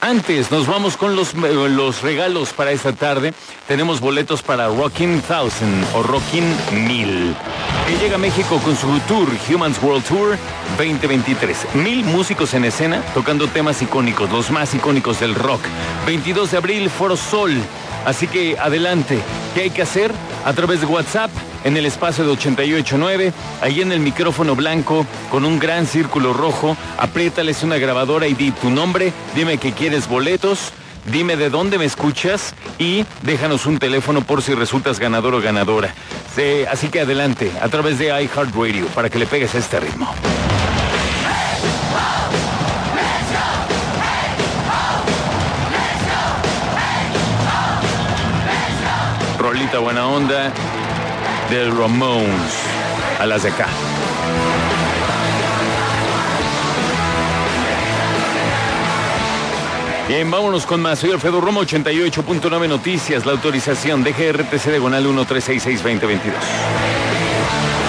Antes, nos vamos con los regalos para esta tarde. Tenemos boletos para Rockin' 1000 o Rockin' 1000, que llega a México con su tour, Humans World Tour 2023. 1000 músicos en escena, tocando temas icónicos, los más icónicos del rock. 22 de abril, Foro Sol. Así que adelante. ¿Qué hay que hacer? A través de WhatsApp, en el espacio de 889, ahí en el micrófono blanco, con un gran círculo rojo, apriétales una grabadora y di tu nombre, dime que quieres boletos, dime de dónde me escuchas y déjanos un teléfono por si resultas ganador o ganadora. Así que adelante, a través de iHeartRadio, para que le pegues a este ritmo. Rolita buena onda del Ramones a las de acá. Bien, vámonos con más. Soy Alfredo Romo, 88.9 Noticias. La autorización de GRTC diagonal 1366-2022.